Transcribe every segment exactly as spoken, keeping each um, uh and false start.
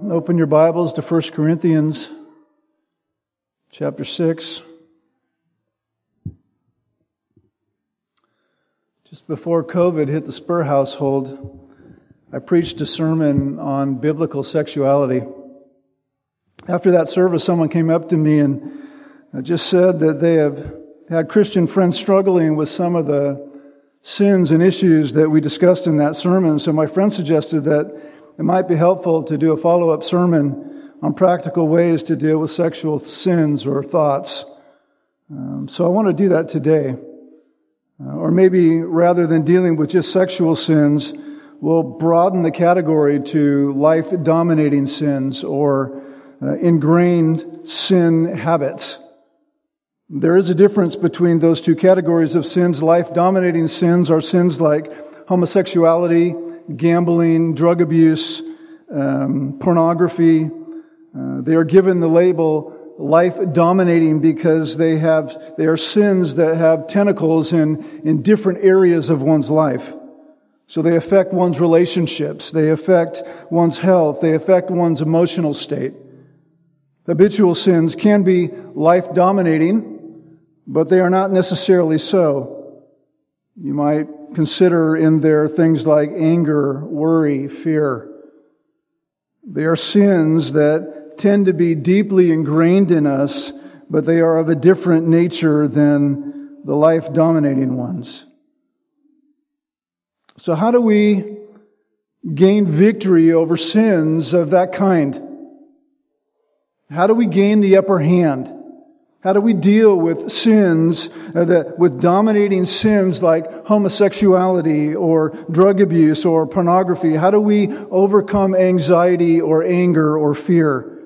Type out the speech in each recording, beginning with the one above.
Open your Bibles to First Corinthians chapter six. Just before COVID hit the Spur household, I preached a sermon on biblical sexuality. After that service, someone came up to me and just said that they have had Christian friends struggling with some of the sins and issues that we discussed in that sermon. So my friend suggested that it might be helpful to do a follow-up sermon on practical ways to deal with sexual sins or thoughts. Um, so I want to do that today. Uh, or maybe rather than dealing with just sexual sins, we'll broaden the category to life-dominating sins or uh, ingrained sin habits. There is a difference between those two categories of sins. Life-dominating sins are sins like homosexuality, gambling, drug abuse, um, pornography. Uh, they are given the label life-dominating because they have they are sins that have tentacles in, in different areas of one's life. So they affect one's relationships, they affect one's health, they affect one's emotional state. Habitual sins can be life-dominating, but they are not necessarily so. You might consider in there things like anger, worry, fear. They are sins that tend to be deeply ingrained in us, but they are of a different nature than the life-dominating ones. So how do we gain victory over sins of that kind? How do we gain the upper hand? How do we deal with sins, uh, that, with dominating sins like homosexuality or drug abuse or pornography? How do we overcome anxiety or anger or fear?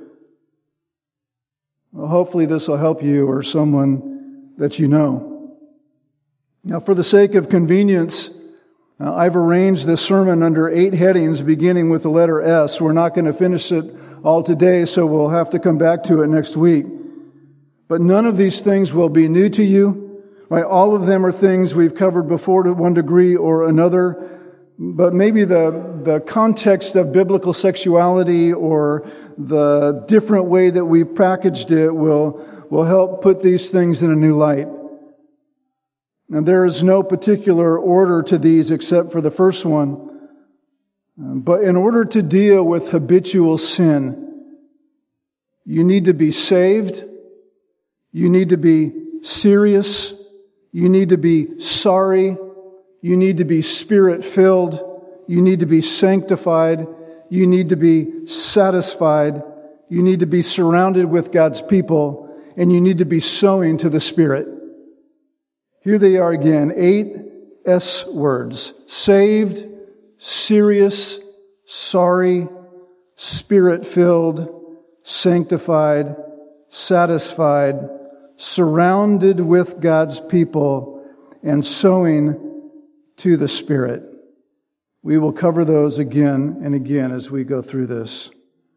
Well, hopefully this will help you or someone that you know. Now, for the sake of convenience, uh, I've arranged this sermon under eight headings beginning with the letter S. We're not going to finish it all today, so we'll have to come back to it next week. But none of these things will be new to you, right? All of them are things we've covered before to one degree or another. But maybe the, the context of biblical sexuality or the different way that we've packaged it will, will help put these things in a new light. And there is no particular order to these except for the first one. But in order to deal with habitual sin, you need to be saved. You need to be serious. You need to be sorry. You need to be Spirit-filled. You need to be sanctified. You need to be satisfied. You need to be surrounded with God's people. And you need to be sowing to the Spirit. Here they are again, eight S words. Saved, serious, sorry, Spirit-filled, sanctified, satisfied, surrounded with God's people, and sowing to the Spirit. We will cover those again and again as we go through this.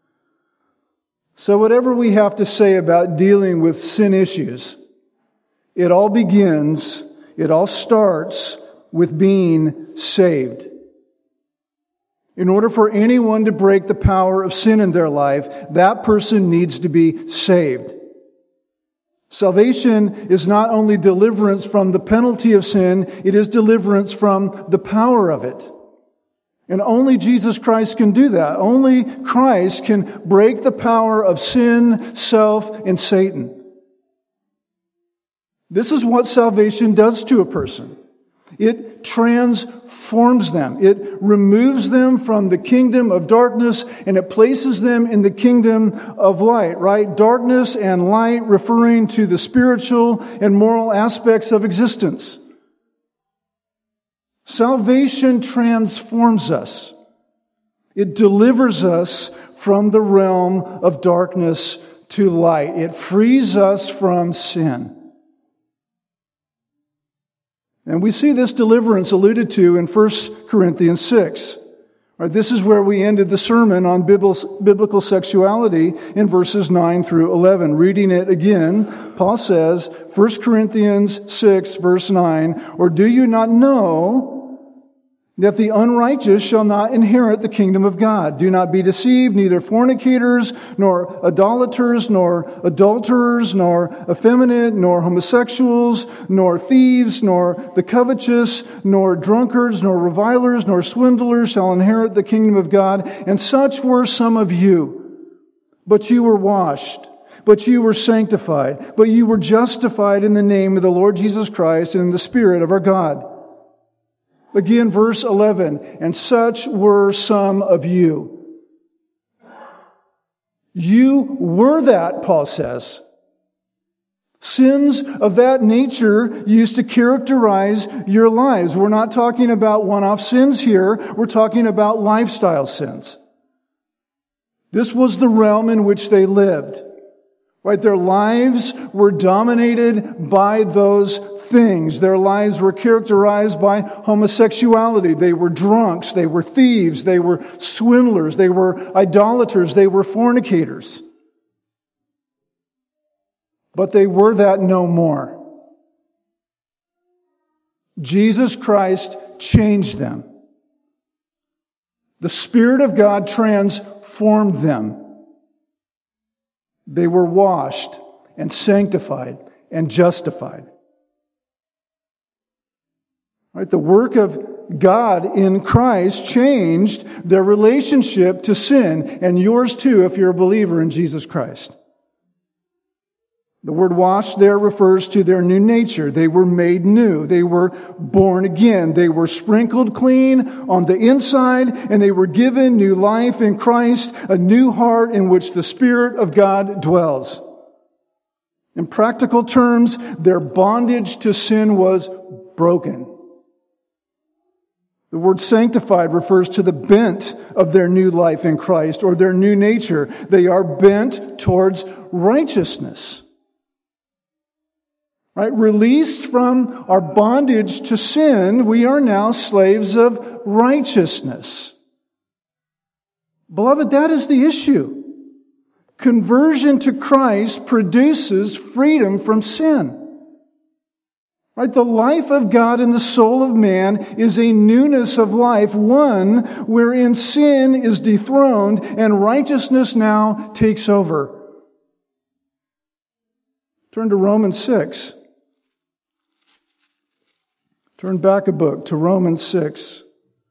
So whatever we have to say about dealing with sin issues, it all begins, it all starts with being saved. In order for anyone to break the power of sin in their life, that person needs to be saved. Salvation is not only deliverance from the penalty of sin, it is deliverance from the power of it. And only Jesus Christ can do that. Only Christ can break the power of sin, self, and Satan. This is what salvation does to a person. It transforms them. It removes them from the kingdom of darkness and it places them in the kingdom of light, right? Darkness and light referring to the spiritual and moral aspects of existence. Salvation transforms us. It delivers us from the realm of darkness to light. It frees us from sin. And we see this deliverance alluded to in First Corinthians six. Right, this is where we ended the sermon on biblical sexuality in verses nine through eleven. Reading it again, Paul says, First Corinthians six, verse nine, "Or do you not know that the unrighteous shall not inherit the kingdom of God. Do not be deceived, neither fornicators, nor idolaters, nor adulterers, nor effeminate, nor homosexuals, nor thieves, nor the covetous, nor drunkards, nor revilers, nor swindlers shall inherit the kingdom of God. And such were some of you. But you were washed, but you were sanctified, but you were justified in the name of the Lord Jesus Christ and in the Spirit of our God. Again, verse eleven, and such were some of you. You were that, Paul says. Sins of that nature used to characterize your lives. We're not talking about one-off sins here. We're talking about lifestyle sins. This was the realm in which they lived. Right? Their lives were dominated by those things. Their lives were characterized by homosexuality. They were drunks. They were thieves. They were swindlers. They were idolaters. They were fornicators. But they were that no more. Jesus Christ changed them. The Spirit of God transformed them. They were washed and sanctified and justified. Right? The work of God in Christ changed their relationship to sin, and yours too if you're a believer in Jesus Christ. The word washed there refers to their new nature. They were made new. They were born again. They were sprinkled clean on the inside, and they were given new life in Christ, a new heart in which the Spirit of God dwells. In practical terms, their bondage to sin was broken. The word sanctified refers to the bent of their new life in Christ, or their new nature. They are bent towards righteousness. Right? Released from our bondage to sin, we are now slaves of righteousness. Beloved, that is the issue. Conversion to Christ produces freedom from sin. Right? The life of God in the soul of man is a newness of life, one wherein sin is dethroned and righteousness now takes over. Turn to Romans six. Turn back a book to Romans six.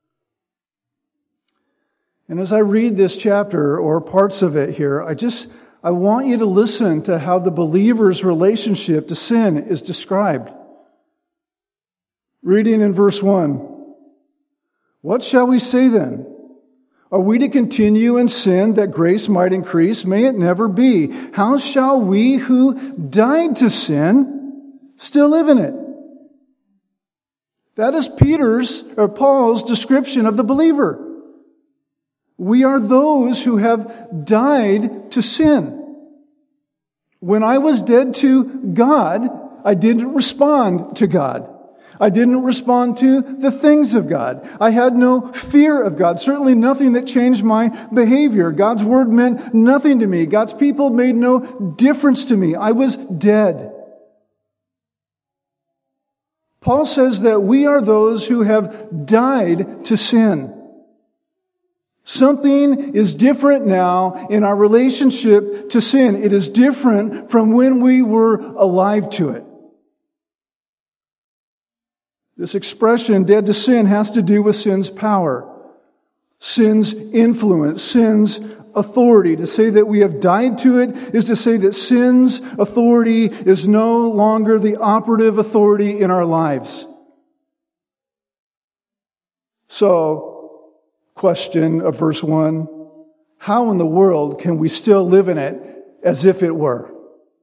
And as I read this chapter, or parts of it here, I just, I want you to listen to how the believer's relationship to sin is described. Reading in verse one. What shall we say then? Are we to continue in sin that grace might increase? May it never be. How shall we who died to sin still live in it? That is Peter's or Paul's description of the believer. We are those who have died to sin. When I was dead to God, I didn't respond to God. I didn't respond to the things of God. I had no fear of God. Certainly nothing that changed my behavior. God's word meant nothing to me. God's people made no difference to me. I was dead. Paul says that we are those who have died to sin. Something is different now in our relationship to sin. It is different from when we were alive to it. This expression, dead to sin, has to do with sin's power, sin's influence, sin's authority. To say that we have died to it is to say that sin's authority is no longer the operative authority in our lives. So, question of verse one, how in the world can we still live in it as if it were?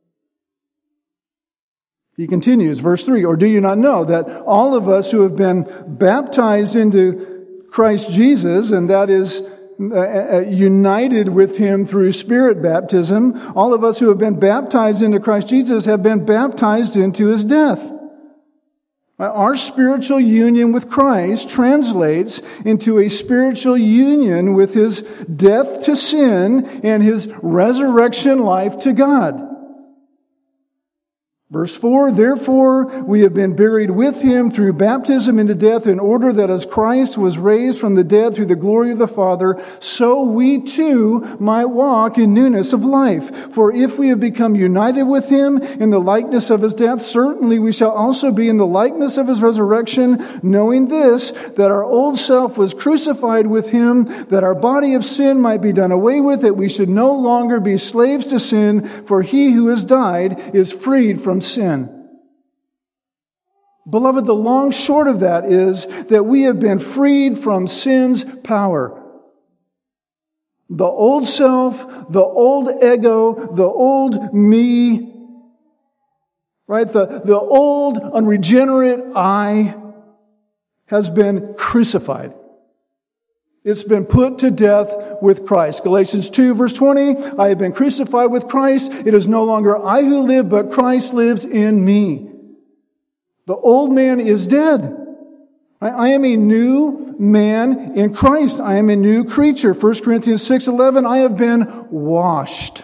He continues, verse three, or do you not know that all of us who have been baptized into Christ Jesus, and that is uh, united with Him through Spirit baptism, all of us who have been baptized into Christ Jesus have been baptized into His death. Our spiritual union with Christ translates into a spiritual union with His death to sin and His resurrection life to God. Verse four, therefore we have been buried with him through baptism into death, in order that as Christ was raised from the dead through the glory of the Father, so we too might walk in newness of life. For if we have become united with him in the likeness of his death, certainly we shall also be in the likeness of his resurrection, knowing this, that our old self was crucified with him, that our body of sin might be done away with, that we should no longer be slaves to sin, for he who has died is freed from sin. Beloved, the long short of that is that we have been freed from sin's power. The old self, the old ego, the old me, right? The, the old unregenerate I has been crucified. It's been put to death with Christ. Galatians two verse twenty, I have been crucified with Christ. It is no longer I who live, but Christ lives in me. The old man is dead. I am a new man in Christ. I am a new creature. First Corinthians six eleven, I have been washed.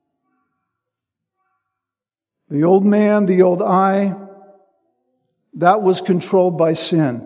The old man, the old I, that was controlled by sin.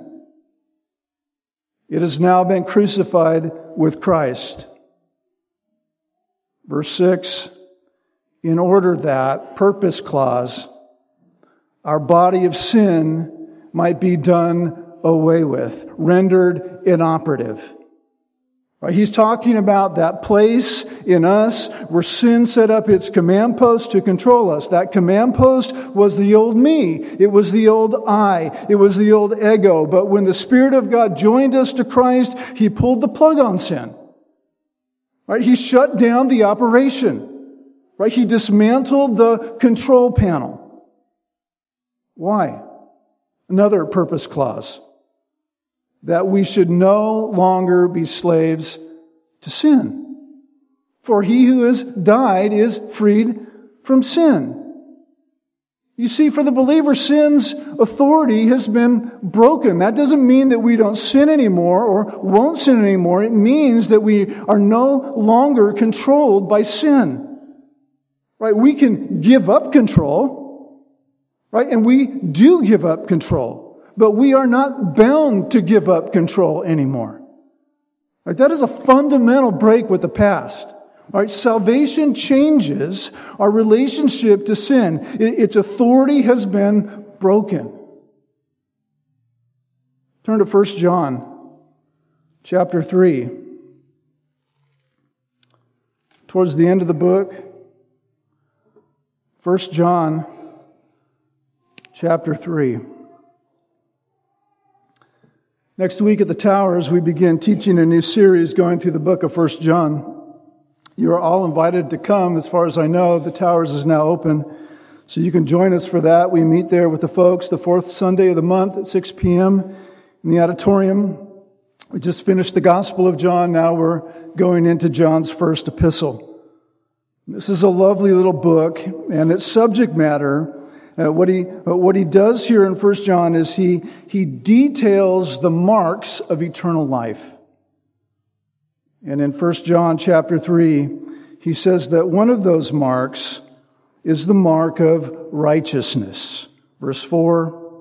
It has now been crucified with Christ. Verse six, in order that, purpose clause, our body of sin might be done away with, rendered inoperative. Right? He's talking about that place in us where sin set up its command post to control us. That command post was the old me. It was the old I. It was the old ego. But when the Spirit of God joined us to Christ, He pulled the plug on sin. Right? He shut down the operation. Right? He dismantled the control panel. Why? Another purpose clause. That we should no longer be slaves to sin. For he who has died is freed from sin. You see, for the believer, sin's authority has been broken. That doesn't mean that we don't sin anymore or won't sin anymore. It means that we are no longer controlled by sin. Right? We can give up control. Right? And we do give up control. But we are not bound to give up control anymore. Right? That is a fundamental break with the past. Right? Salvation changes our relationship to sin. Its authority has been broken. Turn to First John chapter three. Towards the end of the book, First John chapter three. Next week at the Towers, we begin teaching a new series going through the book of First John. You are all invited to come. As far as I know, the Towers is now open, so you can join us for that. We meet there with the folks the fourth Sunday of the month at six p.m. in the auditorium. We just finished the Gospel of John. Now we're going into John's first epistle. This is a lovely little book, and its subject matter, Uh, what he uh, what he does here in First John is he he details the marks of eternal life. And in First John chapter three, he says that one of those marks is the mark of righteousness. Verse four.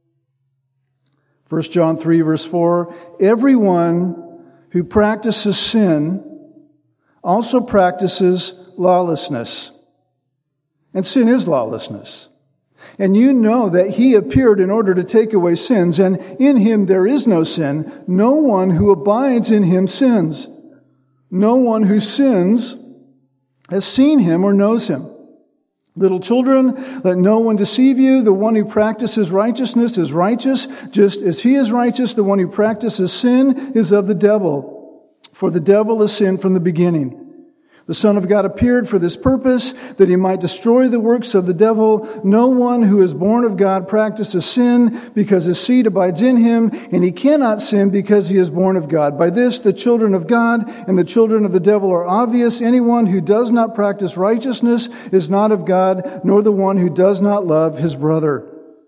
First John three, verse four. Everyone who practices sin also practices lawlessness. And sin is lawlessness. And you know that He appeared in order to take away sins, and in Him there is no sin. No one who abides in Him sins. No one who sins has seen Him or knows Him. Little children, let no one deceive you. The one who practices righteousness is righteous, just as he is righteous. The one who practices sin is of the devil, for the devil is sin from the beginning. The Son of God appeared for this purpose, that He might destroy the works of the devil. No one who is born of God practices sin, because His seed abides in him, and he cannot sin because he is born of God. By this, the children of God and the children of the devil are obvious. Anyone who does not practice righteousness is not of God, nor the one who does not love his brother.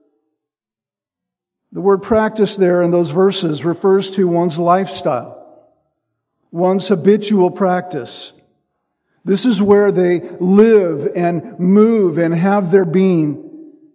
The word practice there in those verses refers to one's lifestyle, one's habitual practice. This is where they live and move and have their being.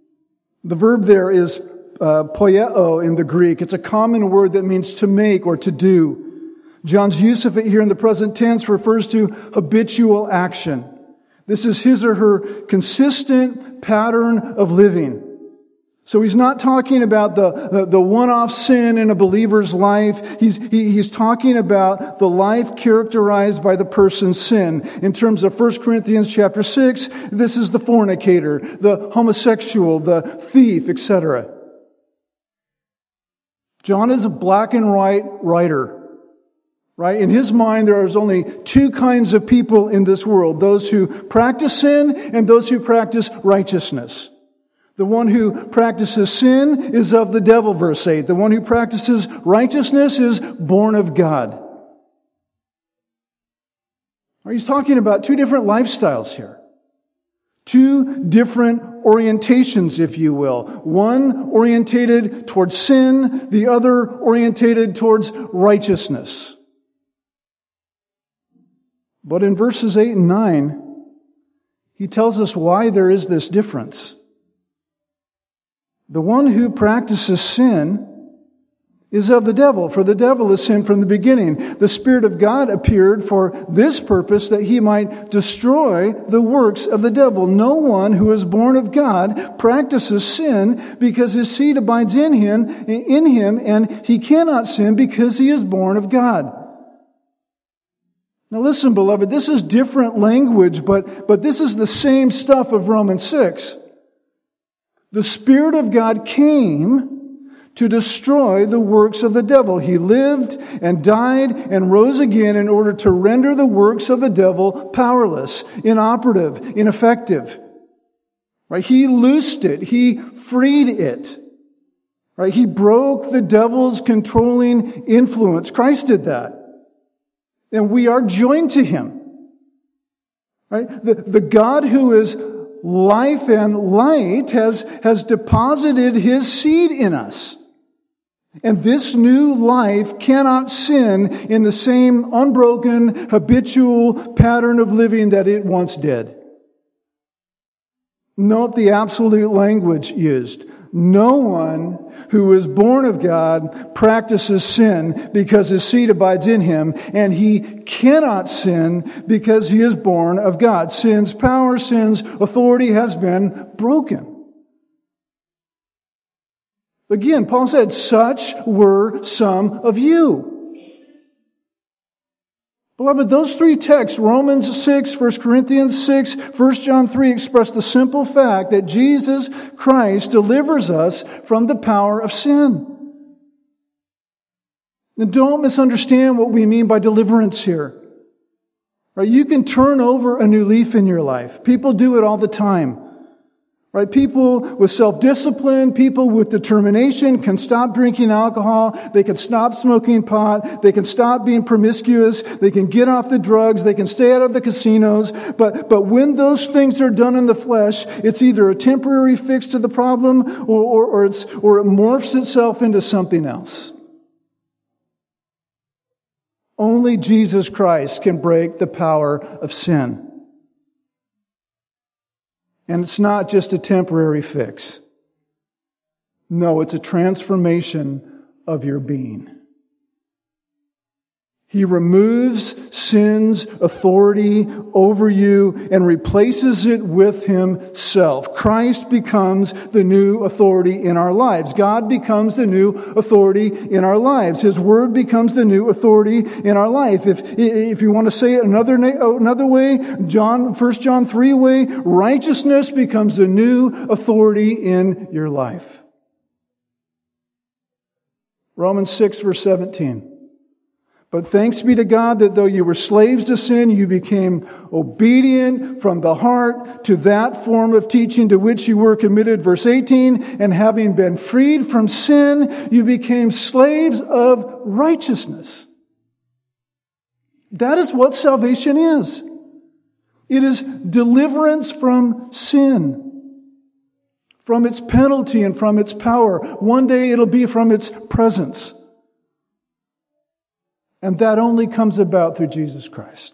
The verb there is uh, poieo in the Greek. It's a common word that means to make or to do. John's use of it here in the present tense refers to habitual action. This is his or her consistent pattern of living. So he's not talking about the, the, the one-off sin in a believer's life. He's, he, he's talking about the life characterized by the person's sin. In terms of First Corinthians chapter six, this is the fornicator, the homosexual, the thief, et cetera. John is a black and white writer. Right? In his mind, there is only two kinds of people in this world. Those who practice sin and those who practice righteousness. The one who practices sin is of the devil, verse eight. The one who practices righteousness is born of God. He's talking about two different lifestyles here. Two different orientations, if you will. One orientated towards sin, the other orientated towards righteousness. But in verses eight and nine, he tells us why there is this difference. The one who practices sin is of the devil, for the devil has sinned from the beginning. The Spirit of God appeared for this purpose, that he might destroy the works of the devil. No one who is born of God practices sin, because his seed abides in him, in him, and he cannot sin because he is born of God. Now listen, beloved, this is different language, but, but this is the same stuff of Romans six. The Spirit of God came to destroy the works of the devil. He lived and died and rose again in order to render the works of the devil powerless, inoperative, ineffective. Right? He loosed it. He freed it. Right? He broke the devil's controlling influence. Christ did that. And we are joined to him. Right? The, the God who is life and light has, has deposited his seed in us. And this new life cannot sin in the same unbroken, habitual pattern of living that it once did. Note the absolute language used. No one who is born of God practices sin because his seed abides in him, and he cannot sin because he is born of God. Sin's power, sin's authority has been broken. Again, Paul said, such were some of you. Beloved, those three texts, Romans six, First Corinthians six, First John three, express the simple fact that Jesus Christ delivers us from the power of sin. And don't misunderstand what we mean by deliverance here. Right? You can turn over a new leaf in your life. People do it all the time. Right? People with self-discipline, people with determination can stop drinking alcohol. They can stop smoking pot. They can stop being promiscuous. They can get off the drugs. They can stay out of the casinos. But, but when those things are done in the flesh, it's either a temporary fix to the problem or, or, or it's, or it morphs itself into something else. Only Jesus Christ can break the power of sin. And it's not just a temporary fix. No, it's a transformation of your being. He removes sin's authority over you and replaces it with himself. Christ becomes the new authority in our lives. God becomes the new authority in our lives. His word becomes the new authority in our life. If, if you want to say it another, another way, John, First John three way, righteousness becomes the new authority in your life. Romans six verse seventeen. But thanks be to God that though you were slaves to sin, you became obedient from the heart to that form of teaching to which you were committed. Verse eighteen, and having been freed from sin, you became slaves of righteousness. That is what salvation is. It is deliverance from sin, from its penalty and from its power. One day it'll be from its presence. And that only comes about through Jesus Christ.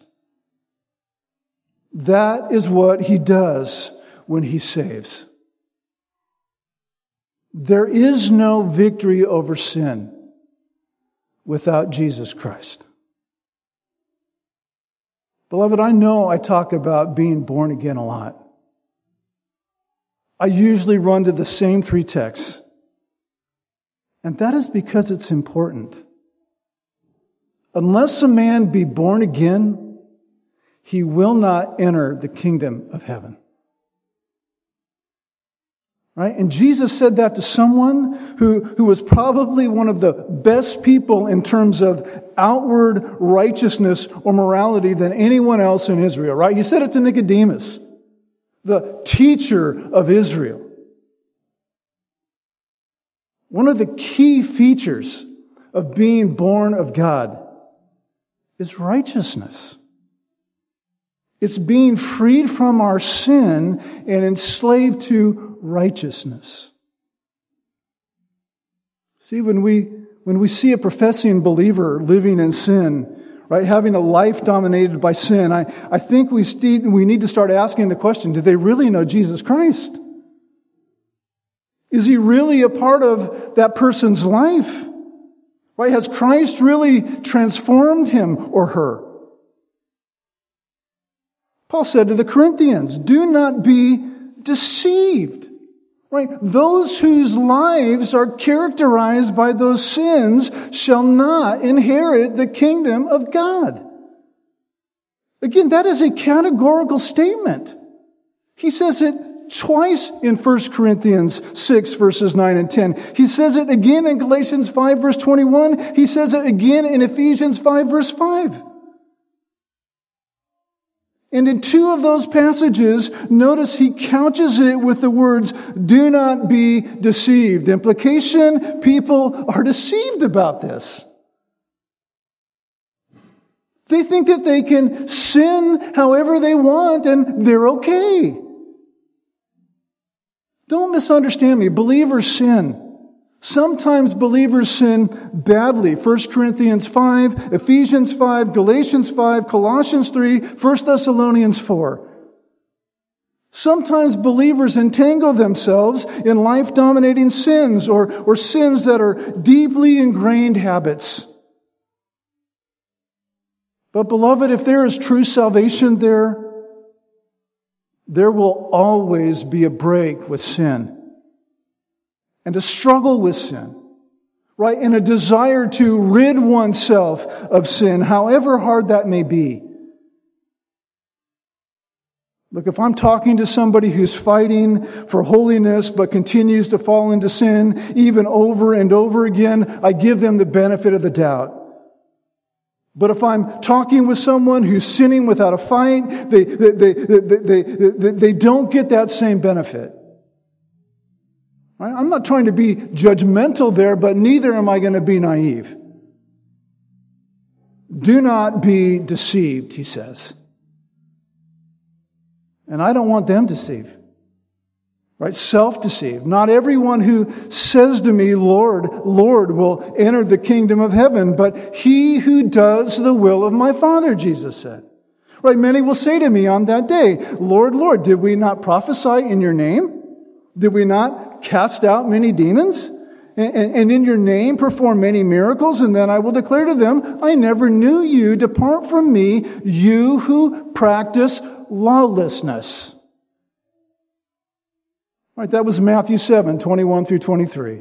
– That is what He does when He saves. There is no victory over sin without Jesus Christ. Beloved, I know I talk about being born again a lot. I usually run to the same three texts. And that is because it's important. Unless a man be born again, he will not enter the kingdom of heaven. Right? And Jesus said that to someone who, who was probably one of the best people in terms of outward righteousness or morality than anyone else in Israel, right? He said it to Nicodemus, the teacher of Israel. One of the key features of being born of God is righteousness. It's being freed from our sin and enslaved to righteousness. See, when we when we see a professing believer living in sin, right, having a life dominated by sin, I, I think we, st- we need to start asking the question, do they really know Jesus Christ? Is he really a part of that person's life? Right? Has Christ really transformed him or her? Paul said to the Corinthians, do not be deceived. Right? Those whose lives are characterized by those sins shall not inherit the kingdom of God. Again, that is a categorical statement. He says it twice in First Corinthians six, verses nine and ten. He says it again in Galatians five, verse twenty-one. He says it again in Ephesians five, verse five. And in two of those passages, notice he couches it with the words, do not be deceived. Implication, people are deceived about this. They think that they can sin however they want and they're okay. Don't misunderstand me. Believers sin. Sometimes believers sin badly. First Corinthians five, Ephesians five, Galatians five, Colossians three, First Thessalonians four. Sometimes believers entangle themselves in life-dominating sins or, or sins that are deeply ingrained habits. But beloved, if there is true salvation there, there will always be a break with sin. And a struggle with sin, right? And a desire to rid oneself of sin, however hard that may be. Look, if I'm talking to somebody who's fighting for holiness but continues to fall into sin even over and over again, I give them the benefit of the doubt. But if I'm talking with someone who's sinning without a fight, they, they, they, they, they, they, they don't get that same benefit. I'm not trying to be judgmental there, but neither am I going to be naive. Do not be deceived, he says. And I don't want them deceived. Right? Self-deceived. Not everyone who says to me, Lord, Lord, will enter the kingdom of heaven, but he who does the will of my Father, Jesus said. Right? Many will say to me on that day, Lord, Lord, did we not prophesy in your name? Did we not cast out many demons? And, and in your name perform many miracles? And then I will declare to them, I never knew you. Depart from me, you who practice lawlessness. All right, that was Matthew seven, twenty-one through twenty-three.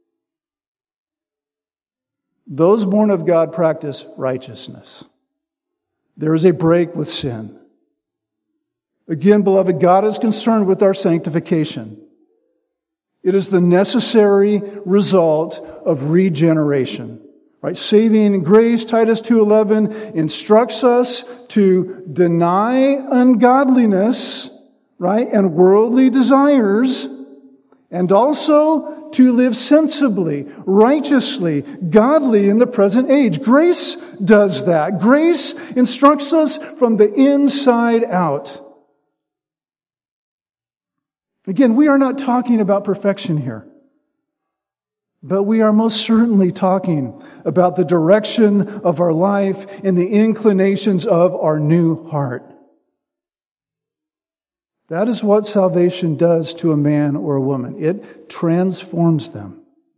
Those born of God practice righteousness. There is a break with sin. Again, beloved, God is concerned with our sanctification. It is the necessary result of regeneration. Right? Saving grace, Titus two eleven, instructs us to deny ungodliness, right, and worldly desires, and also to live sensibly, righteously, godly in the present age. Grace does that. Grace instructs us from the inside out. Again, we are not talking about perfection here, but we are most certainly talking about the direction of our life and the inclinations of our new heart. That is what salvation does to a man or a woman. It transforms them.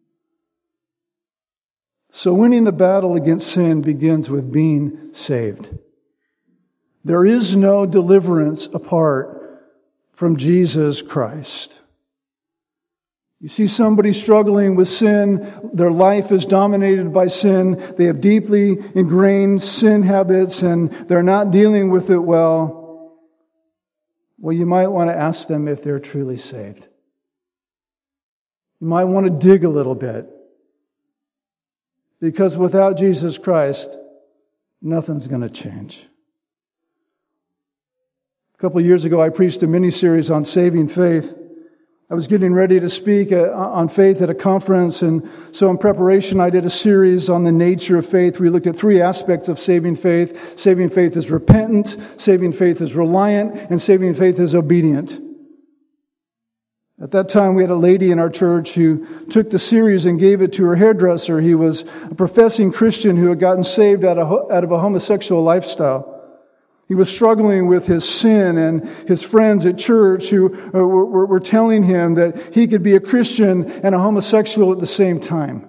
So winning the battle against sin begins with being saved. There is no deliverance apart from Jesus Christ. You see somebody struggling with sin, their life is dominated by sin, they have deeply ingrained sin habits, and they're not dealing with it well. Well, you might want to ask them if they're truly saved. You might want to dig a little bit. Because without Jesus Christ, nothing's going to change. A couple of years ago, I preached a mini-series on saving faith. I was getting ready to speak on faith at a conference, and so in preparation, I did a series on the nature of faith. We looked at three aspects of saving faith. Saving faith is repentant, saving faith is reliant, and saving faith is obedient. At that time, we had a lady in our church who took the series and gave it to her hairdresser. He was a professing Christian who had gotten saved out of, out of a homosexual lifestyle. He was struggling with his sin, and his friends at church who were, were telling him that he could be a Christian and a homosexual at the same time.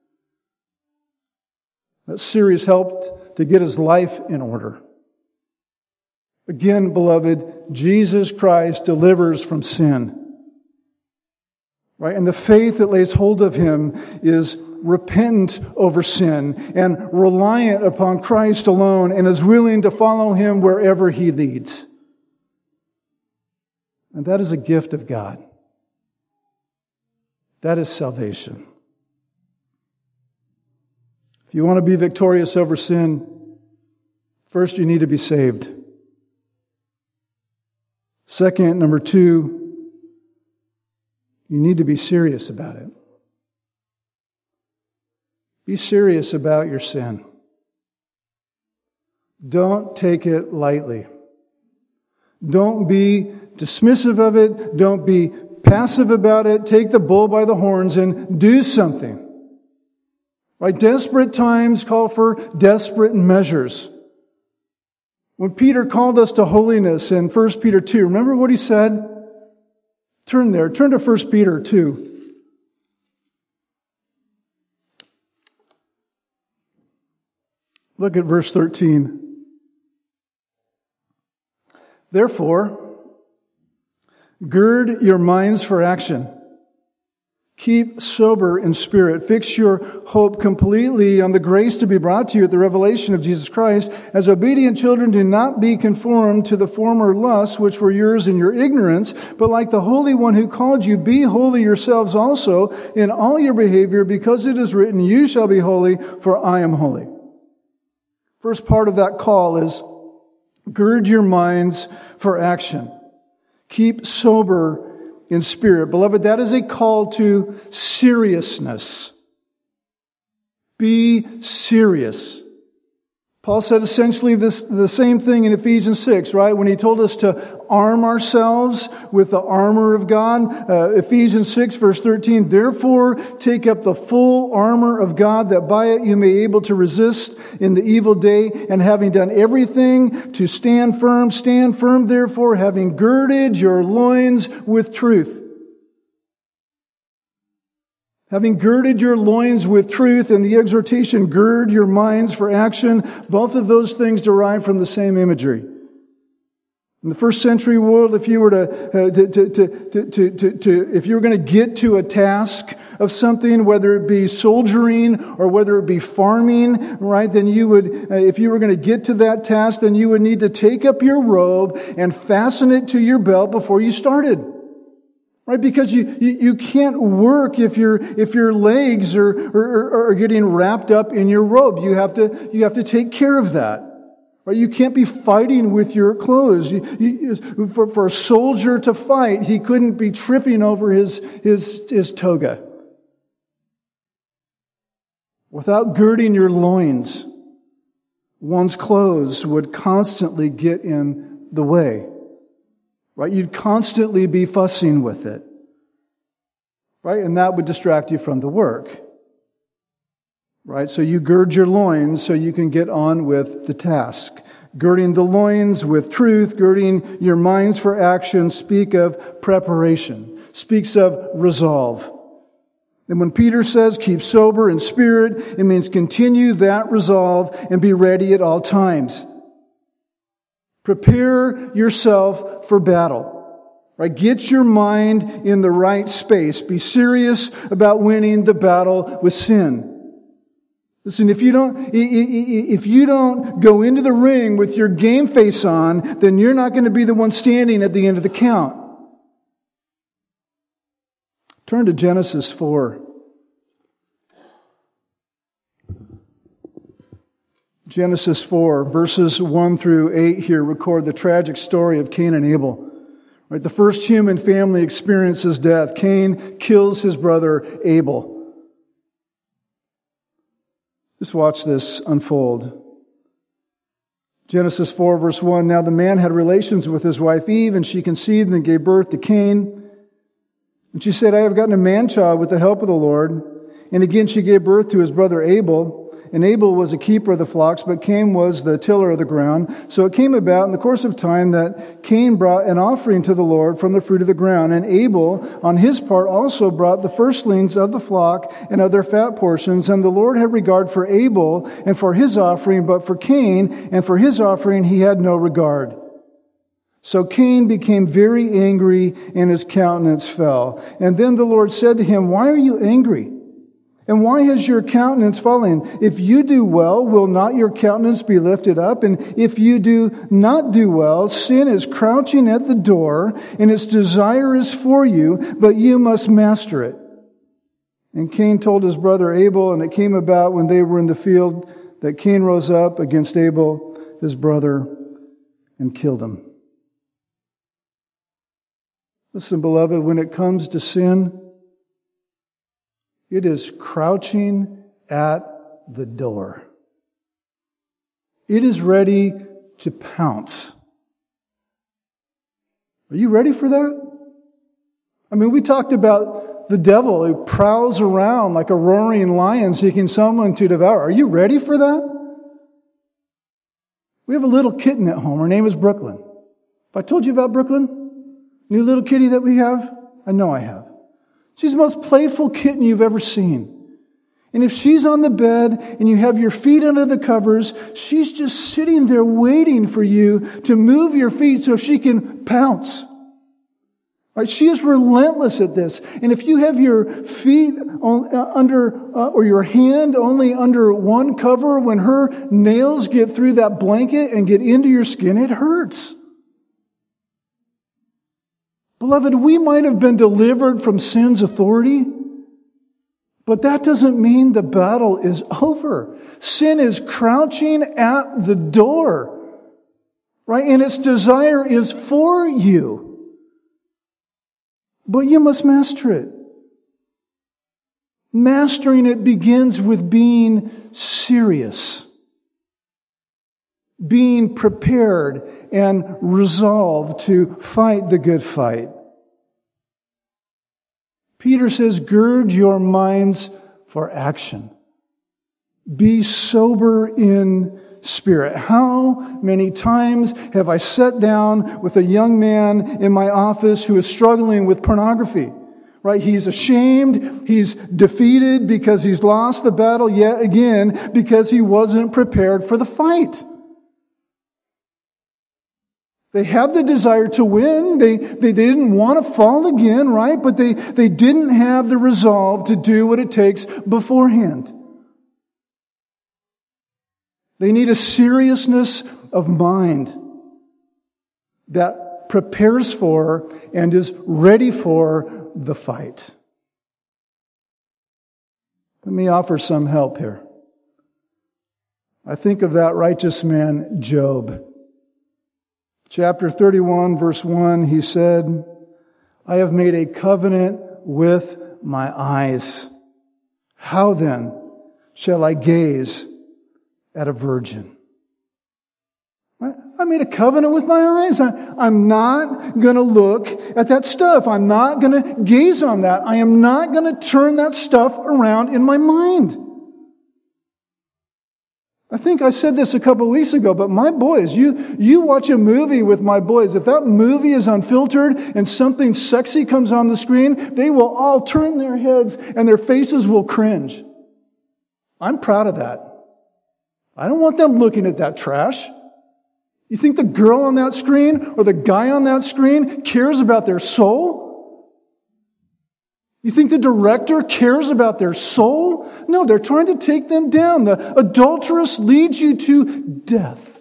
That series helped to get his life in order. Again, beloved, Jesus Christ delivers from sin. Right? And the faith that lays hold of him is repentant over sin and reliant upon Christ alone and is willing to follow him wherever he leads. And that is a gift of God. That is salvation. If you want to be victorious over sin, first you need to be saved. Second, number two, you need to be serious about it. Be serious about your sin. Don't take it lightly. Don't be dismissive of it. Don't be passive about it. Take the bull by the horns and do something. Right? Desperate times call for desperate measures. When Peter called us to holiness in First Peter two, remember what he said? Turn there. Turn to First Peter two. Look at verse thirteen. Therefore, gird your minds for action. Keep sober in spirit. Fix your hope completely on the grace to be brought to you at the revelation of Jesus Christ. As obedient children, do not be conformed to the former lusts which were yours in your ignorance, but like the Holy One who called you, be holy yourselves also in all your behavior, because it is written, you shall be holy, for I am holy. First part of that call is gird your minds for action. Keep sober in spirit. Beloved, that is a call to seriousness. Be serious. Paul said essentially this, the same thing in Ephesians six, right? When he told us to arm ourselves with the armor of God. Uh, Ephesians six verse thirteen, therefore take up the full armor of God, that by it you may be able to resist in the evil day, and having done everything to stand firm, stand firm therefore, having girded your loins with truth. Having girded your loins with truth, and the exhortation, gird your minds for action, both of those things derive from the same imagery. In the first century world, if you were to, uh, to, to, to, to, to, to, if you were going to get to a task of something, whether it be soldiering or whether it be farming, right, then you would, uh, if you were going to get to that task, then you would need to take up your robe and fasten it to your belt before you started. Right, because you, you, you can't work if your if your legs are, are are getting wrapped up in your robe. You have to you have to take care of that. Right, you can't be fighting with your clothes. You, you, for for a soldier to fight, he couldn't be tripping over his his his toga. Without girding your loins, one's clothes would constantly get in the way. Right? You'd constantly be fussing with it. Right? And that would distract you from the work. Right? So you gird your loins so you can get on with the task. Girding the loins with truth, girding your minds for action, speak of preparation, speaks of resolve. And when Peter says keep sober in spirit, it means continue that resolve and be ready at all times. Prepare yourself for battle. Right? Get your mind in the right space. Be serious about winning the battle with sin. Listen, if you don't, if you don't go into the ring with your game face on, then you're not going to be the one standing at the end of the count. Turn to Genesis four. Genesis four, verses one through eight here record the tragic story of Cain and Abel. Right, the first human family experiences death. Cain kills his brother Abel. Just watch this unfold. Genesis four, verse one, now the man had relations with his wife Eve, and she conceived and gave birth to Cain. And she said, I have gotten a man-child with the help of the Lord. And again she gave birth to his brother Abel. And Abel was a keeper of the flocks, but Cain was the tiller of the ground. So it came about in the course of time that Cain brought an offering to the Lord from the fruit of the ground. And Abel, on his part, also brought the firstlings of the flock and of their fat portions. And the Lord had regard for Abel and for his offering, but for Cain and for his offering he had no regard. So Cain became very angry, and his countenance fell. And then the Lord said to him, why are you angry? And why has your countenance fallen? If you do well, will not your countenance be lifted up? And if you do not do well, sin is crouching at the door, and its desire is for you, but you must master it. And Cain told his brother Abel, and it came about when they were in the field that Cain rose up against Abel, his brother, and killed him. Listen, beloved, when it comes to sin, it is crouching at the door. It is ready to pounce. Are you ready for that? I mean, we talked about the devil who prowls around like a roaring lion seeking someone to devour. Are you ready for that? We have a little kitten at home. Her name is Brooklyn. Have I told you about Brooklyn? New little kitty that we have? I know I have. She's the most playful kitten you've ever seen. And if she's on the bed and you have your feet under the covers, she's just sitting there waiting for you to move your feet so she can pounce. Right? She is relentless at this. And if you have your feet under, uh, or your hand only under one cover, when her nails get through that blanket and get into your skin, it hurts. Beloved, we might have been delivered from sin's authority, but that doesn't mean the battle is over. Sin is crouching at the door, right? And its desire is for you. But you must master it. Mastering it begins with being serious, being prepared and resolved to fight the good fight. Peter says, gird your minds for action. Be sober in spirit. How many times have I sat down with a young man in my office who is struggling with pornography? Right? He's ashamed. He's defeated because he's lost the battle yet again because he wasn't prepared for the fight. They had the desire to win. They, they, they didn't want to fall again, right? But they, they didn't have the resolve to do what it takes beforehand. They need a seriousness of mind that prepares for and is ready for the fight. Let me offer some help here. I think of that righteous man, Job. Chapter thirty-one, verse one, he said, I have made a covenant with my eyes. How then shall I gaze at a virgin? I made a covenant with my eyes. I, I'm not going to look at that stuff. I'm not going to gaze on that. I am not going to turn that stuff around in my mind. I think I said this a couple of weeks ago, but my boys, you, you watch a movie with my boys. If that movie is unfiltered and something sexy comes on the screen, they will all turn their heads and their faces will cringe. I'm proud of that. I don't want them looking at that trash. You think the girl on that screen or the guy on that screen cares about their soul? You think the director cares about their soul? No, they're trying to take them down. The adulteress leads you to death.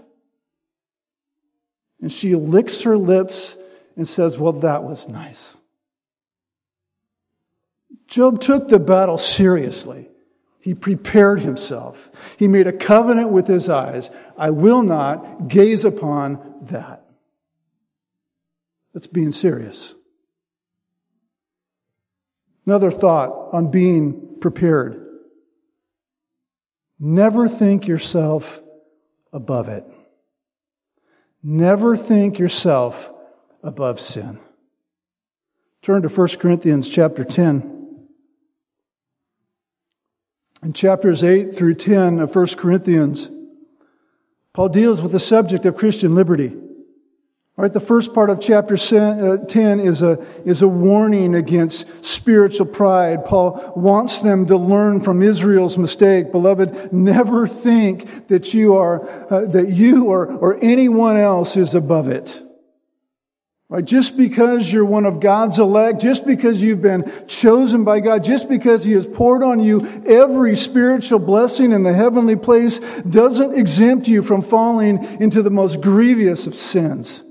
And she licks her lips and says, well, that was nice. Job took the battle seriously. He prepared himself. He made a covenant with his eyes. I will not gaze upon that. That's being serious. Another thought on being prepared. Never think yourself above it. Never think yourself above sin. Turn to First Corinthians chapter ten. In chapters eight through ten of First Corinthians, Paul deals with the subject of Christian liberty. All right, the first part of chapter ten is a, is a warning against spiritual pride. Paul wants them to learn from Israel's mistake. Beloved, never think that you are, uh, that you or, or anyone else is above it. Right? Just because you're one of God's elect, just because you've been chosen by God, just because He has poured on you every spiritual blessing in the heavenly place, doesn't exempt you from falling into the most grievous of sins.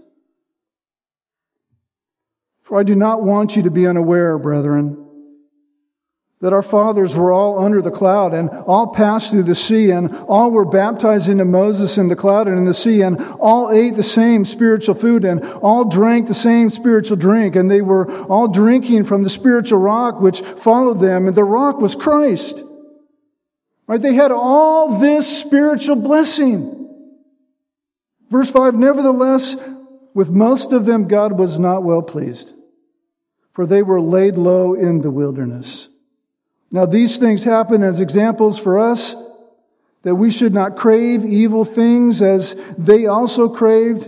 For I do not want you to be unaware, brethren, that our fathers were all under the cloud and all passed through the sea and all were baptized into Moses in the cloud and in the sea and all ate the same spiritual food and all drank the same spiritual drink, and they were all drinking from the spiritual rock which followed them, and the rock was Christ. Right? They had all this spiritual blessing. Verse five, nevertheless, with most of them God was not well pleased, for they were laid low in the wilderness. Now these things happen as examples for us, that we should not crave evil things as they also craved.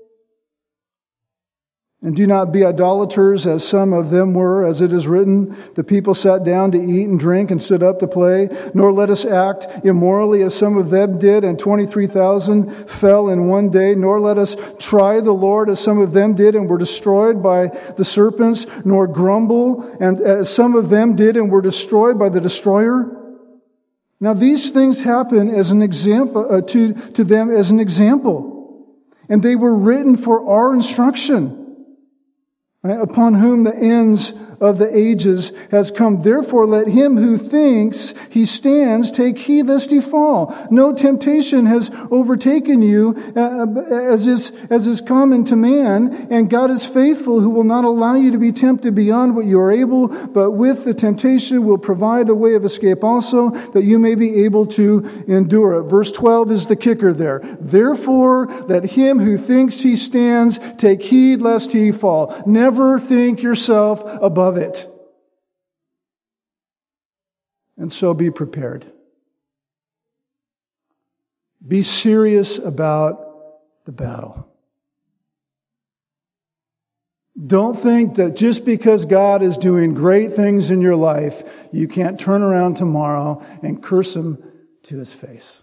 And do not be idolaters as some of them were, as it is written, the people sat down to eat and drink and stood up to play. Nor let us act immorally as some of them did, and twenty-three thousand fell in one day. Nor let us try the Lord as some of them did and were destroyed by the serpents. Nor grumble and as some of them did and were destroyed by the destroyer. Now these things happen as an example uh, to, to them as an example. And they were written for our instruction, upon whom the ends of the ages has come. Therefore, let him who thinks he stands take heed lest he fall. No temptation has overtaken you uh, as is as is common to man, and God is faithful, who will not allow you to be tempted beyond what you are able, but with the temptation will provide a way of escape also, that you may be able to endure it. Verse twelve is the kicker there. Therefore, let him who thinks he stands take heed lest he fall. Never think yourself above it. And so be prepared. Be serious about the battle. Don't think that just because God is doing great things in your life, you can't turn around tomorrow and curse Him to His face.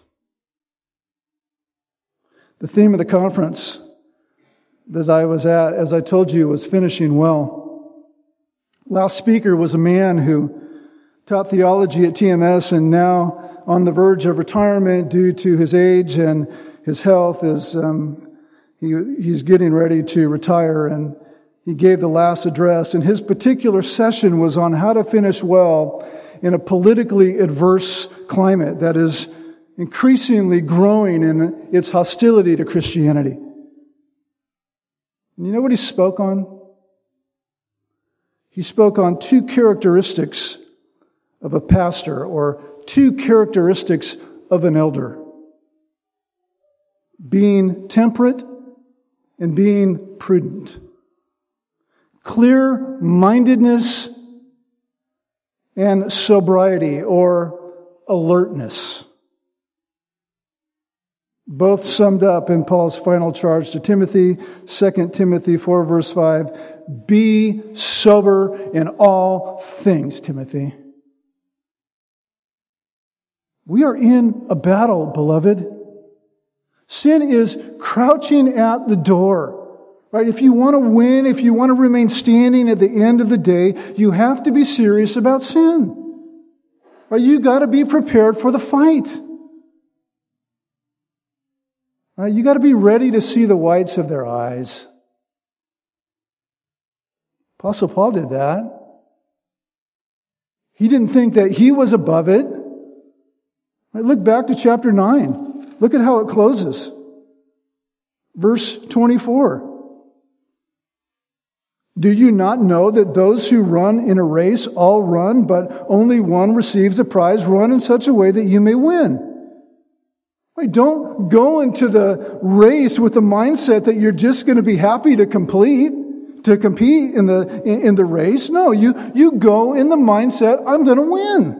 The theme of the conference that I was at, as I told you, was finishing well. Last speaker was a man who taught theology at T M S and now on the verge of retirement due to his age and his health. Is um, he, he's getting ready to retire, and he gave the last address. And his particular session was on how to finish well in a politically adverse climate that is increasingly growing in its hostility to Christianity. And you know what he spoke on? He spoke on two characteristics of a pastor, or two characteristics of an elder: being temperate and being prudent. Clear-mindedness and sobriety, or alertness. Both summed up in Paul's final charge to Timothy, Second Timothy four, verse five. Be sober in all things, Timothy. We are in a battle, beloved. Sin is crouching at the door. Right? If you want to win, if you want to remain standing at the end of the day, you have to be serious about sin. Right? You got to be prepared for the fight. Right? You got to be ready to see the whites of their eyes. Apostle Paul did that. He didn't think that he was above it. Right? Look back to chapter nine. Look at how it closes. Verse twenty-four. Do you not know that those who run in a race all run, but only one receives a prize? Run in such a way that you may win. Right? Don't go into the race with the mindset that you're just going to be happy to complete, to compete in the in the race. No, you, you go in the mindset, I'm going to win.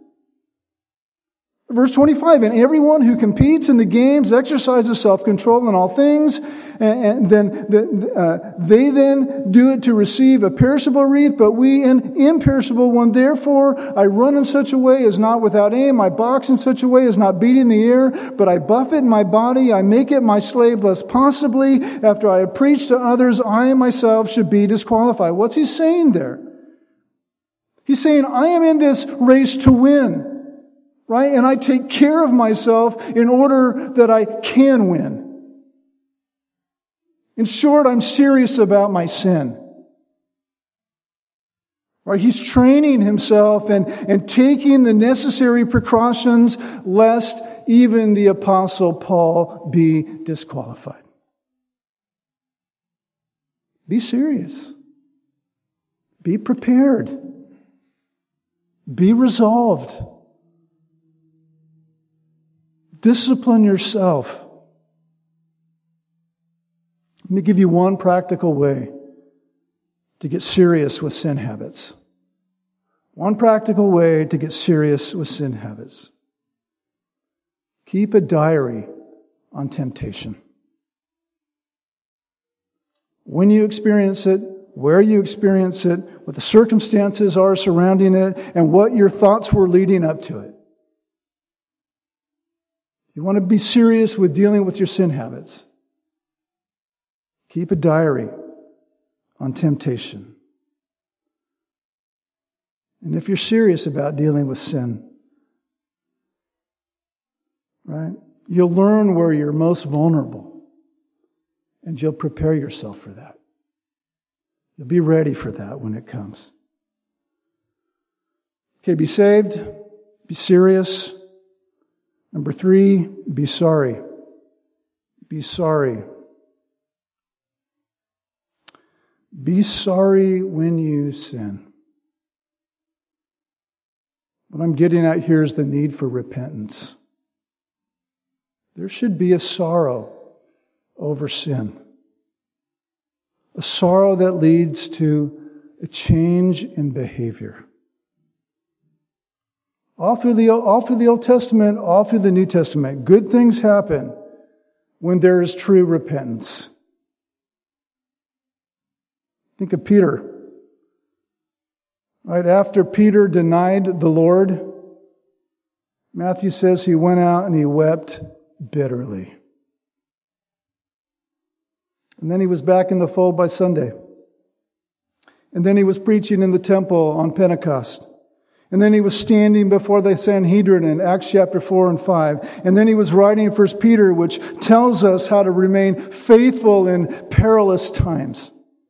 Verse twenty-five, and everyone who competes in the games exercises self-control in all things, and, and then the, uh, they then do it to receive a perishable wreath, but we an imperishable one. Therefore, I run in such a way as not without aim. I box in such a way as not beating the air, but I buffet my body. I make it my slave, lest possibly, after I have preached to others, I myself should be disqualified. What's he saying there? He's saying, I am in this race to win. Right? And I take care of myself in order that I can win. In short, I'm serious about my sin. Right? He's training himself and, and taking the necessary precautions lest even the Apostle Paul be disqualified. Be serious. Be prepared. Be resolved. Discipline yourself. Let me give you one practical way to get serious with sin habits. One practical way to get serious with sin habits. Keep a diary on temptation. When you experience it, where you experience it, what the circumstances are surrounding it, and what your thoughts were leading up to it. You want to be serious with dealing with your sin habits. Keep a diary on temptation. And if you're serious about dealing with sin, right, you'll learn where you're most vulnerable. And you'll prepare yourself for that. You'll be ready for that when it comes. Okay, be saved. Be serious. Number three, be sorry. Be sorry. Be sorry when you sin. What I'm getting at here is the need for repentance. There should be a sorrow over sin. A sorrow that leads to a change in behavior. All through the, all through the Old Testament, all through the New Testament, good things happen when there is true repentance. Think of Peter. Right after Peter denied the Lord, Matthew says he went out and he wept bitterly. And then he was back in the fold by Sunday. And then he was preaching in the temple on Pentecost. And then he was standing before the Sanhedrin in Acts chapter four and five. And then he was writing First Peter, which tells us how to remain faithful in perilous times.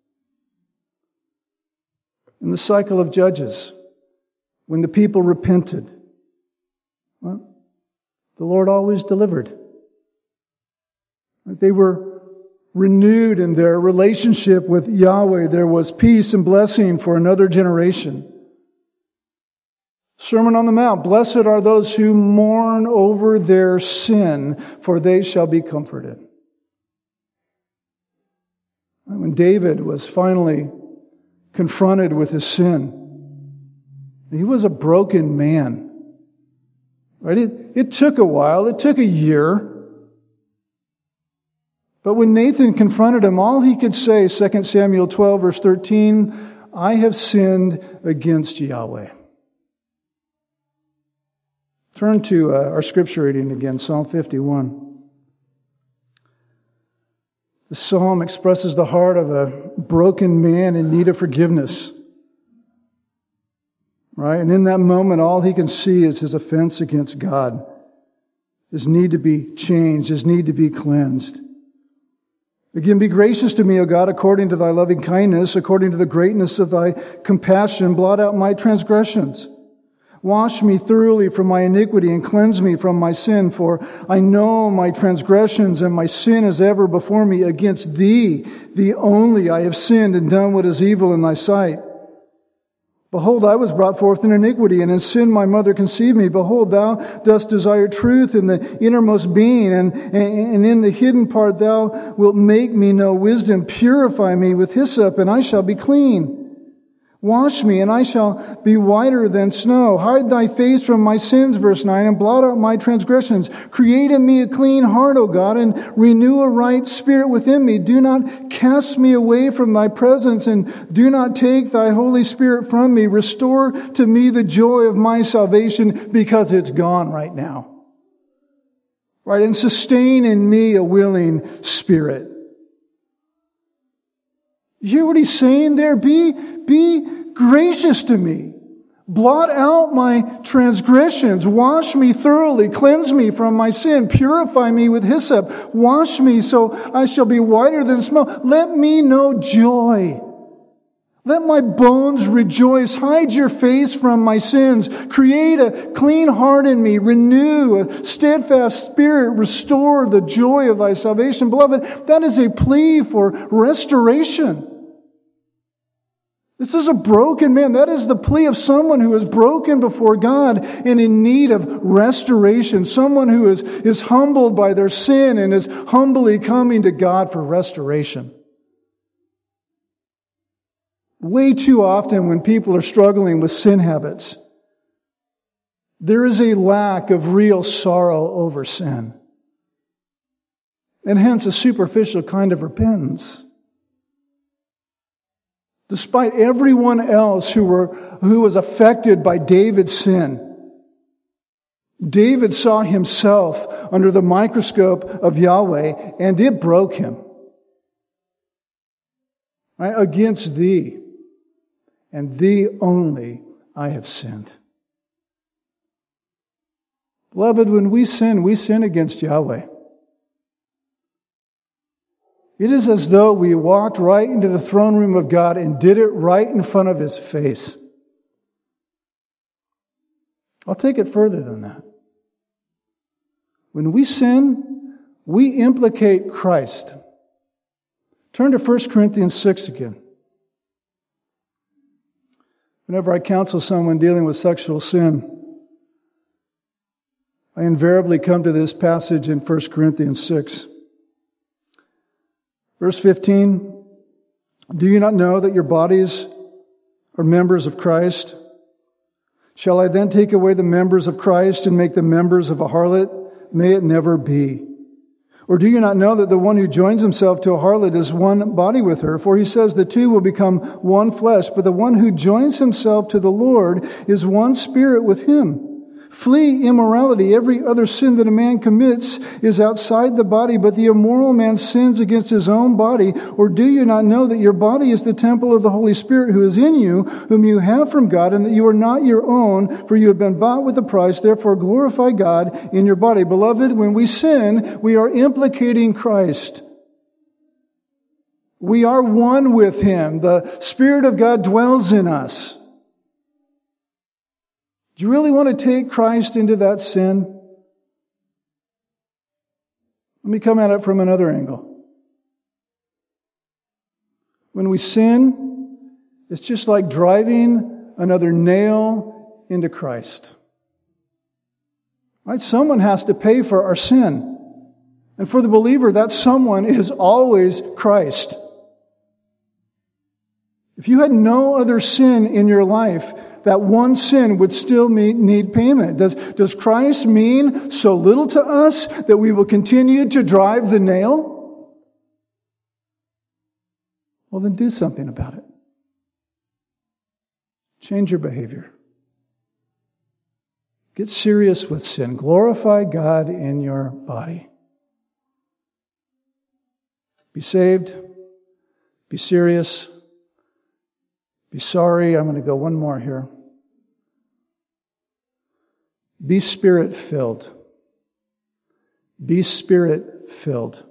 In the cycle of Judges, when the people repented, well, the Lord always delivered. They were renewed in their relationship with Yahweh. There was peace and blessing for another generation. Sermon on the Mount, blessed are those who mourn over their sin, for they shall be comforted. When David was finally confronted with his sin, he was a broken man. Right? It, it took a while. It took a year. But when Nathan confronted him, all he could say, Second Samuel twelve, verse thirteen, I have sinned against Yahweh. Turn to uh, our scripture reading again, Psalm fifty-one. The psalm expresses the heart of a broken man in need of forgiveness. Right? And in that moment, all he can see is his offense against God, his need to be changed, his need to be cleansed. Again, be gracious to me, O God, according to thy loving kindness, according to the greatness of thy compassion, blot out my transgressions. Wash me thoroughly from my iniquity and cleanse me from my sin, for I know my transgressions and my sin is ever before me. Against thee, thee only, I have sinned and done what is evil in thy sight. Behold, I was brought forth in iniquity, and in sin my mother conceived me. Behold, thou dost desire truth in the innermost being, and, and in the hidden part thou wilt make me know wisdom. Purify me with hyssop, and I shall be clean. Wash me, and I shall be whiter than snow. Hide thy face from my sins, verse nine, and blot out my transgressions. Create in me a clean heart, O God, and renew a right spirit within me. Do not cast me away from thy presence, and do not take thy Holy Spirit from me. Restore to me the joy of my salvation, because it's gone right now. Right? And sustain in me a willing spirit. You hear what he's saying there? Be, be gracious to me. Blot out my transgressions. Wash me thoroughly. Cleanse me from my sin. Purify me with hyssop. Wash me so I shall be whiter than snow. Let me know joy. Let my bones rejoice. Hide your face from my sins. Create a clean heart in me. Renew a steadfast spirit. Restore the joy of thy salvation. Beloved, that is a plea for restoration. This is a broken man. That is the plea of someone who is broken before God and in need of restoration. Someone who is, is humbled by their sin and is humbly coming to God for restoration. Way too often when people are struggling with sin habits, there is a lack of real sorrow over sin. And hence a superficial kind of repentance. Despite everyone else who were who was affected by David's sin, David saw himself under the microscope of Yahweh, and it broke him. Right? Against thee, and thee only, I have sinned. Beloved, when we sin, we sin against Yahweh. It is as though we walked right into the throne room of God and did it right in front of His face. I'll take it further than that. When we sin, we implicate Christ. Turn to First Corinthians six again. Whenever I counsel someone dealing with sexual sin, I invariably come to this passage in First Corinthians six. Verse fifteen, do you not know that your bodies are members of Christ? Shall I then take away the members of Christ and make them members of a harlot? May it never be. Or do you not know that the one who joins himself to a harlot is one body with her? For he says the two will become one flesh, but the one who joins himself to the Lord is one spirit with him. Flee immorality. Every other sin that a man commits is outside the body, but the immoral man sins against his own body. Or do you not know that your body is the temple of the Holy Spirit who is in you, whom you have from God, and that you are not your own, for you have been bought with a price. Therefore glorify God in your body. Beloved, when we sin, we are implicating Christ. We are one with Him. The Spirit of God dwells in us. Do you really want to take Christ into that sin? Let me come at it from another angle. When we sin, it's just like driving another nail into Christ. Right? Someone has to pay for our sin. And for the believer, that someone is always Christ. If you had no other sin in your life, that one sin would still need payment. Does, does Christ mean so little to us that we will continue to drive the nail? Well, then do something about it. Change your behavior. Get serious with sin. Glorify God in your body. Be saved. Be serious. Be sorry. I'm going to go one more here. Be Spirit-filled. Be Spirit-filled.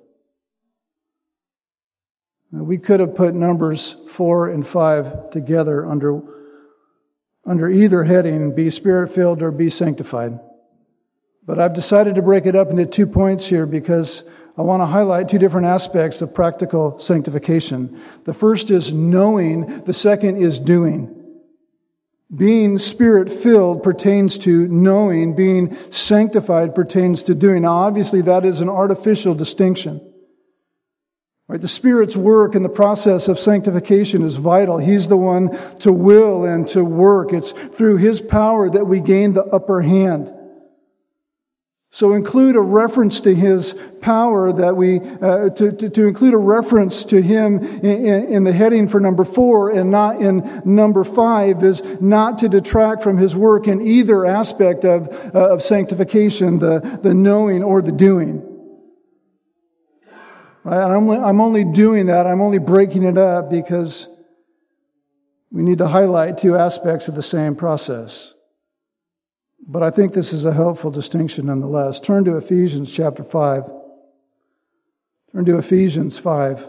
Now, we could have put Numbers four and five together under, under either heading, be Spirit-filled or be sanctified. But I've decided to break it up into two points here because I want to highlight two different aspects of practical sanctification. The first is knowing, the second is doing. Being Spirit-filled pertains to knowing, being sanctified pertains to doing. Now, obviously, that is an artificial distinction. Right? The Spirit's work in the process of sanctification is vital. He's the one to will and to work. It's through His power that we gain the upper hand. So include a reference to His power that we, uh, to, to, to include a reference to Him in, in, in the heading for number four and not in number five is not to detract from His work in either aspect of, uh, of sanctification, the, the knowing or the doing. Right? And I'm, I'm only doing that, I'm only breaking it up because we need to highlight two aspects of the same process. But I think this is a helpful distinction nonetheless. Turn to Ephesians chapter five. Turn to Ephesians five.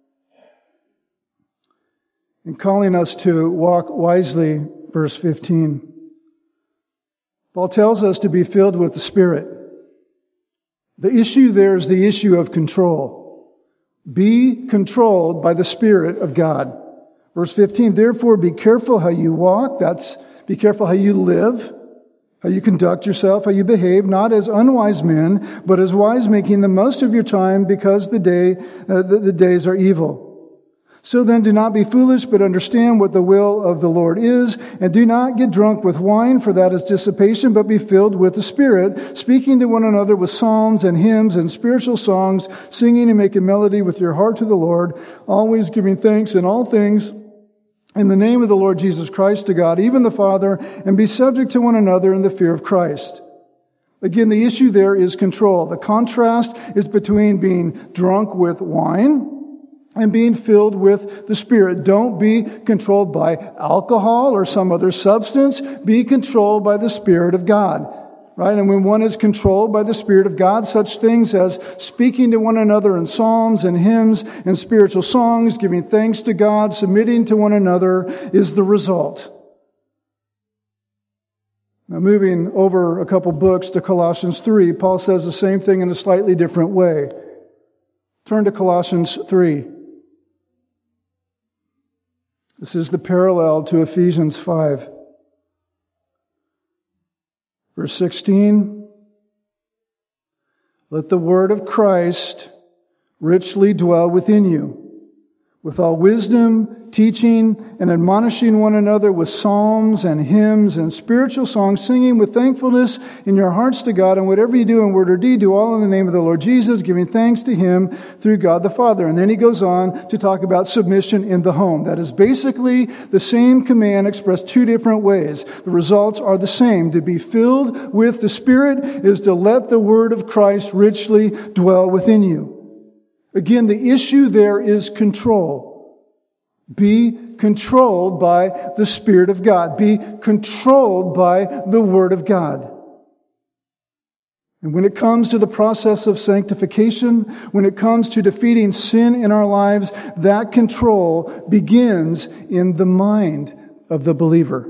In calling us to walk wisely, verse fifteen, Paul tells us to be filled with the Spirit. The issue there is the issue of control. Be controlled by the Spirit of God. Verse fifteen, therefore be careful how you walk. That's be careful how you live. How you conduct yourself, how you behave, not as unwise men, but as wise, making the most of your time because the day, uh, the, the days are evil. So then do not be foolish, but understand what the will of the Lord is, and do not get drunk with wine, for that is dissipation, but be filled with the Spirit, speaking to one another with psalms and hymns and spiritual songs, singing and making melody with your heart to the Lord, always giving thanks in all things in the name of the Lord Jesus Christ to God, even the Father, and be subject to one another in the fear of Christ. Again, the issue there is control. The contrast is between being drunk with wine and being filled with the Spirit. Don't be controlled by alcohol or some other substance. Be controlled by the Spirit of God. Right? And when one is controlled by the Spirit of God, such things as speaking to one another in psalms and hymns and spiritual songs, giving thanks to God, submitting to one another is the result. Now, moving over a couple books to Colossians three, Paul says the same thing in a slightly different way. Turn to Colossians three. This is the parallel to Ephesians five. Verse sixteen, let the word of Christ richly dwell within you, with all wisdom, teaching and admonishing one another with psalms and hymns and spiritual songs, singing with thankfulness in your hearts to God, and whatever you do in word or deed, do all in the name of the Lord Jesus, giving thanks to Him through God the Father. And then he goes on to talk about submission in the home. That is basically the same command expressed two different ways. The results are the same. To be filled with the Spirit is to let the word of Christ richly dwell within you. Again, the issue there is control. Be controlled by the Spirit of God. Be controlled by the Word of God. And when it comes to the process of sanctification, when it comes to defeating sin in our lives, that control begins in the mind of the believer.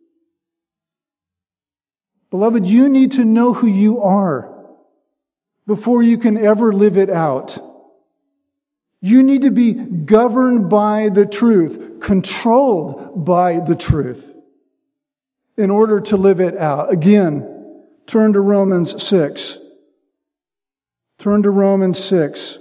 Beloved, you need to know who you are before you can ever live it out. You need to be governed by the truth, controlled by the truth, in order to live it out. Again, turn to Romans six. Turn to Romans six.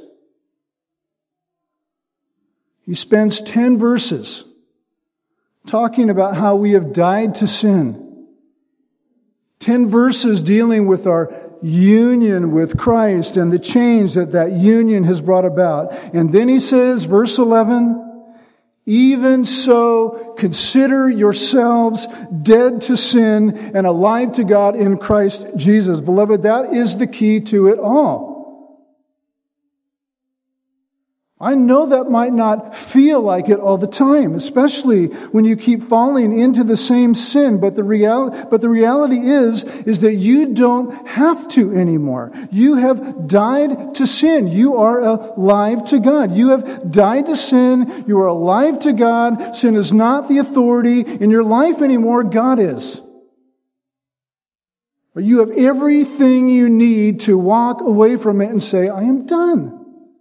He spends ten verses talking about how we have died to sin. Ten verses dealing with our union with Christ and the change that that union has brought about. And then he says, verse eleven, Even so, consider yourselves dead to sin and alive to God in Christ Jesus. Beloved, that is the key to it all. I know that might not feel like it all the time, especially when you keep falling into the same sin. But the reality, but the reality is, is that you don't have to anymore. You have died to sin. You are alive to God. You have died to sin. You are alive to God. Sin is not the authority in your life anymore. God is. But you have everything you need to walk away from it and say, I am done.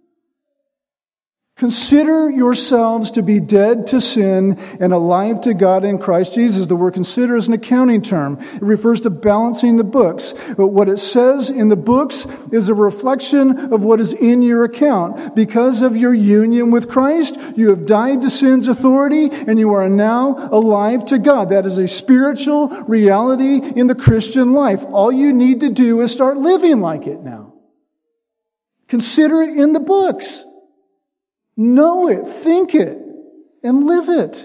Consider yourselves to be dead to sin and alive to God in Christ Jesus. The word consider is an accounting term. It refers to balancing the books. But what it says in the books is a reflection of what is in your account. Because of your union with Christ, you have died to sin's authority and you are now alive to God. That is a spiritual reality in the Christian life. All you need to do is start living like it now. Consider it in the books. Know it, think it, and live it.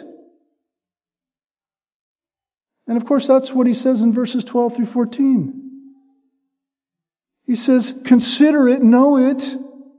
And of course, that's what he says in verses twelve through fourteen. He says, consider it, know it.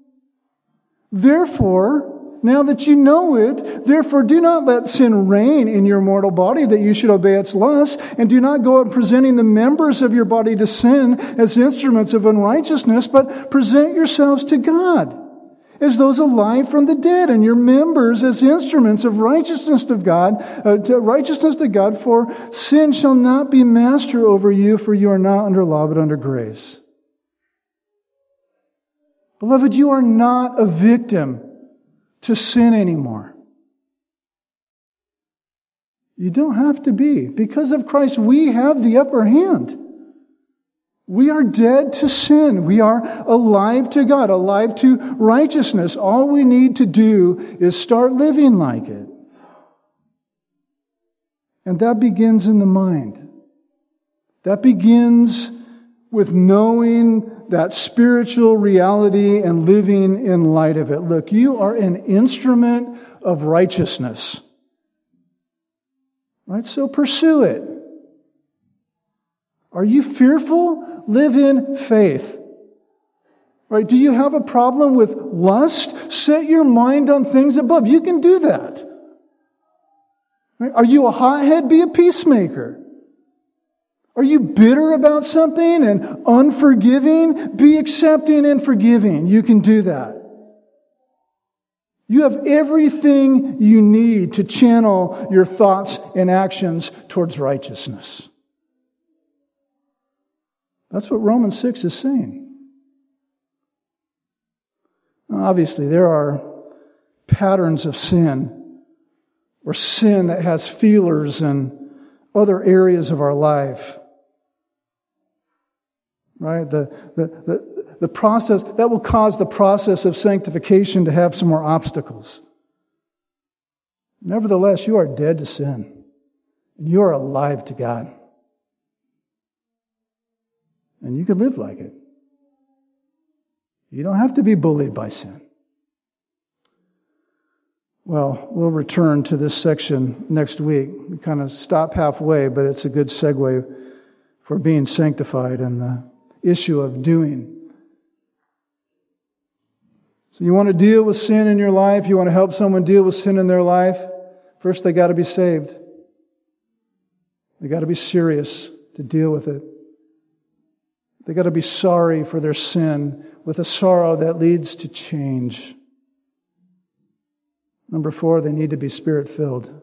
Therefore, now that you know it, therefore do not let sin reign in your mortal body that you should obey its lusts, and do not go out presenting the members of your body to sin as instruments of unrighteousness, but present yourselves to God as those alive from the dead, and your members as instruments of righteousness to God, uh, to righteousness to God, for sin shall not be master over you, for you are not under law, but under grace. Beloved, you are not a victim to sin anymore. You don't have to be. Because of Christ, we have the upper hand. We are dead to sin. We are alive to God, alive to righteousness. All we need to do is start living like it. And that begins in the mind. That begins with knowing that spiritual reality and living in light of it. Look, you are an instrument of righteousness. Right? So pursue it. Are you fearful? Live in faith. Right? Do you have a problem with lust? Set your mind on things above. You can do that. Right? Are you a hothead? Be a peacemaker. Are you bitter about something and unforgiving? Be accepting and forgiving. You can do that. You have everything you need to channel your thoughts and actions towards righteousness. That's what Romans six is saying. Now, obviously, there are patterns of sin, or sin that has feelers in other areas of our life. Right? The, the, the, the process, that will cause the process of sanctification to have some more obstacles. Nevertheless, you are dead to sin. And you are alive to God. And you can live like it. You don't have to be bullied by sin. Well, we'll return to this section next week. We kind of stop halfway, but it's a good segue for being sanctified and the issue of doing. So you want to deal with sin in your life? You want to help someone deal with sin in their life? First, they got to be saved. They got to be serious to deal with it. They got to be sorry for their sin with a sorrow that leads to change. Number four, they need to be Spirit-filled.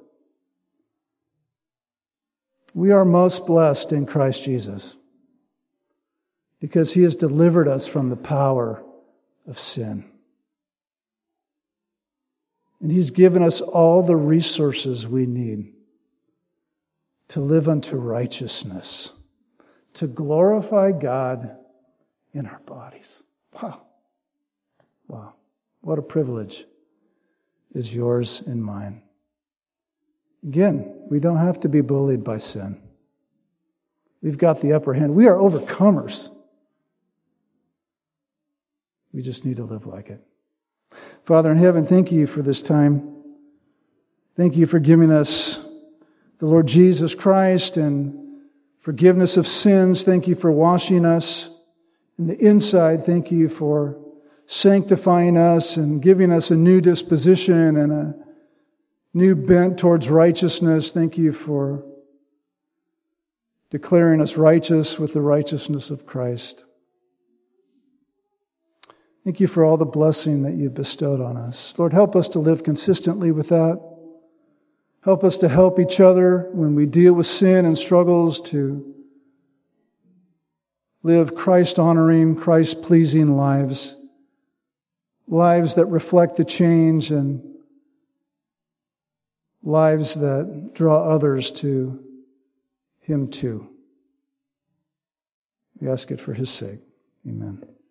We are most blessed in Christ Jesus because He has delivered us from the power of sin. And He's given us all the resources we need to live unto righteousness, to glorify God in our bodies. Wow. Wow. What a privilege is yours and mine. Again, we don't have to be bullied by sin. We've got the upper hand. We are overcomers. We just need to live like it. Father in heaven, thank you for this time. Thank you for giving us the Lord Jesus Christ and forgiveness of sins. Thank you for washing us in the inside. Thank you for sanctifying us and giving us a new disposition and a new bent towards righteousness. Thank you for declaring us righteous with the righteousness of Christ. Thank you for all the blessing that you've bestowed on us. Lord, help us to live consistently with that. Help us to help each other when we deal with sin and struggles to live Christ-honoring, Christ-pleasing lives. Lives that reflect the change and lives that draw others to Him too. We ask it for His sake. Amen.